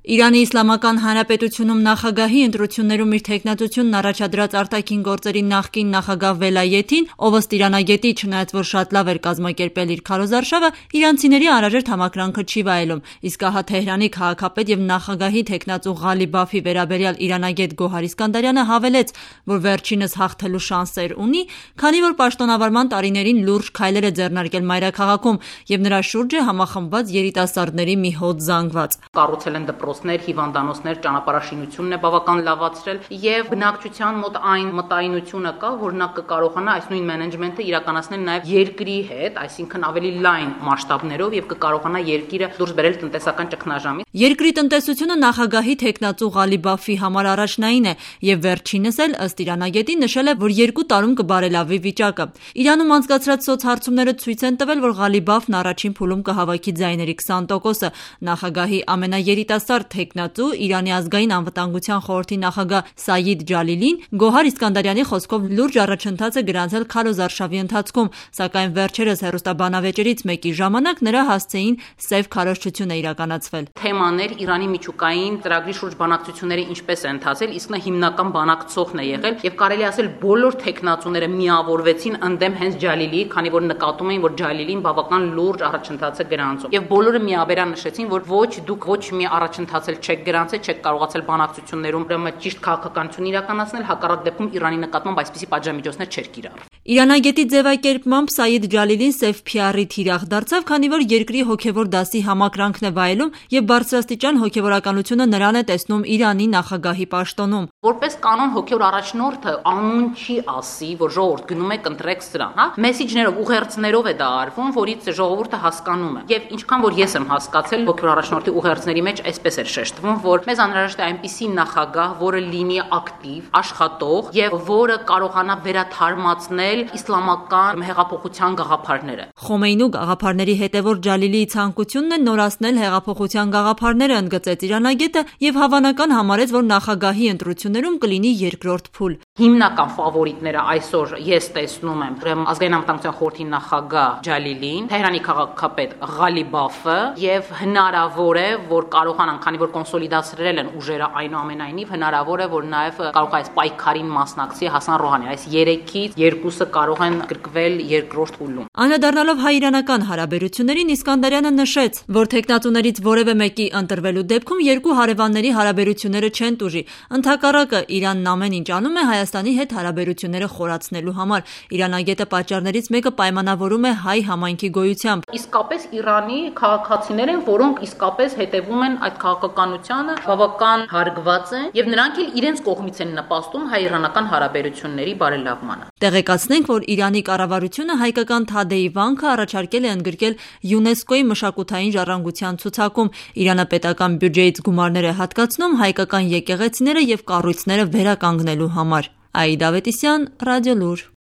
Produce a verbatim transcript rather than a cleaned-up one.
Իրանի Իսլամական Հանրապետությունում նախագահի ընտրություններում իր թեկնածությունն առաջադրած արտաքին գործերի նախկին նախագահ Վելայեթին, ով ըստ Իրանագետի, չնայած որ շատ լավ էր կազմակերպել իր քարոզարշավը, իրանցիների անհրաժեշտ համակրանքը չի վայելում, իսկ ահա Թեհրանի քաղաքապետ եւ նախագահի թեկնածու Ղալիբաֆի վերաբերյալ Իրանագետ Գոհար Իսկանդարյանը հավելեց, որ վերջինս հաղթելու շանսեր ունի, քանի որ պաշտոնավարման տարիներին լուրջ քայլեր է ձեռնարկել մայրաքաղաքում եւ նրա շուրջը համախմբված երիտասարդների մի հոտ զանգված։ Կառուցել են դպրոցներ, հիվանդանոցներ, ճանապարհաշինությունն է բավական լավացրել եւ բնակչության մոտ այն մտայնությունը կա, որ նա կկարողանա այս նույն մենեջմենթը իրականացնել նաեւ երկրի հետ, այսինքն ավելի լայն մասշտաբներով եւ կկարողանա երկիրը դուրս բերել տնտեսական ճգնաժամից։ Երկրի տնտեսությունը նախագահի թեկնածու Ղալիբաֆի համար առաջնային է եւ վերջինս էլ ըստ Իրանագետի նշել է, որ երկու տարում կբարելավի վիճակը։ Իրանում անցկացրած սոցհարցումները ցույց են տվել, որ Ղալիբաֆն առաջին փուլում կհավաքի ձայների քսան տոկոսը։ Նախագահի ամենաերիտասարդ թեկնածու Իրանի ազգային անվտանգության խորհրդի նախագահ Սայիդ Ջալիլին Գոհար Իսկանդարյանի խոսքով լուրջ առաջընթաց է գրանցել քարոզարշավի ընթացքում, սակայն վերջերս հեռուստաբանավեճերից մեկի ժամանակ նրա հասցեին սև քարոզչություն է իրականացվել։ Թեմաներ Իրանի միջուկային ծրագրի շուրջ բանակցությունները ինչպես են ընթացել, իսկ նա հիմնական բանակցողն է եղել եւ կարելի ասել բոլոր թեկնածուները միավորվեցին ընդդեմ հենց Ջալիլիի, քանի որ նկատում էին, որ Ջալիլին բավական լուրջ առաջընթաց է գրանցում եւ բոլորը միաբերան նշեցին, որ ոչ դուք ոչ մի առաջընթացել չեք գրանցել, չեք կարողացել բանակցություններում ուրեմն ճիշտ քաղաքականություն իրականացնել, հակառակ դեպքում Իրանի նկատմամբ այսպիսի պատժամիջոցներ չէր կիրառ։ Իրանագետի ձևակերպմամբ Սայիդ Ջալիլին սև փիարի թիրախ դարձավ, քանի որ երկրի հոգևոր դասի համակրանքն է վայելում եւ բարձրաստիճան հոգևորականությունը նրան է տեսնում Իրանի նախագահի պաշտոնում։ Որպես կանոն հոգևոր առաջնորդը անուն չի ասի, որ ժողովուրդ գնում է կընտրեք սրան, հա։ Մեսիջներով, ուղերձներով է դա արվում, որից ժողովուրդը հասկանում է։ Եվ ինչքան որ ես եմ հասկացել, հոգևոր առաջնորդի ուղերձների մեջ այսպես էր շեշտվում, որ մեզ անհրաժեշտ է այնպիսի նախագահ, որը լինի ակտիվ, աշխատող եւ որը կարողանա վերաթարմացնել իսլամական հեղափոխության գաղափարները։ Խոմեյնու գաղափարների հետևորդ Ջալիլիի ցանկությունն է նորացնել հեղափոխության գաղափարները, ընդգծեց Իրանագետը եւ հավանական համարեց, որ նախագահի ընտրություններում կլինի երկրորդ փուլ։ Հիմնական ֆավորիտները այսօր ես տեսնում եմ ուրեմն ազգային անվտանգության խորհրդի նախագահ Ջալիլին, Թեհրանի քաղաքապետ Ղալիբաֆը եւ հնարավոր է, որ կարողանան, քանի որ կոնսոլիդացրել են ուժերը այնուամենայնիվ, հնարավոր է, որ նաեւ կարող է այս պայքարին մասնակցի Հասան Ռոհանին։ Այս երեքից երկուսը կարող են գրկվել երկրորդ փուլում։ Անդրադառնալով հայ-իրանական հարաբերություններին, Իսկանդարյանը նշեց, որ թեկնածուներից որևէ մեկի ընտրվելու դեպքում երկու հարևանների հարաբերությունները չեն տուժի։ Ընդհակառակը, Իրանն ամեն ինչ անում է Հայաստանի հետ հարաբերությունները խորացնելու համար։ Իրանագետը պատճառներից մեկը պայմանավորում է հայ համայնքի գոյությամբ։ Իսկապես Իրանի քաղաքացիներ են, որոնք իսկապես հետևում են այդ քաղաքականությանը, բավական հարգված են եւ նրանք էլ իրենց կողմից են նպաստում հայ-իրանական հարաբերությունների բարելավմանը։ Տեղեկացնենք, որ Իրանի կառավարությունը հայկական Թադեի վանքը առաջարկել է ընդգրկել ՅՈՒՆԵՍԿՕ-ի մշակութային ժառանգության ցուցակում։ Իրանը պետական բյուջեից գումարներ է հատկացնում հայկական եկեղեցիները եւ կառույցները վերականգնելու համար։ Աիդա Ավետիսյան, Ռադիոլուր։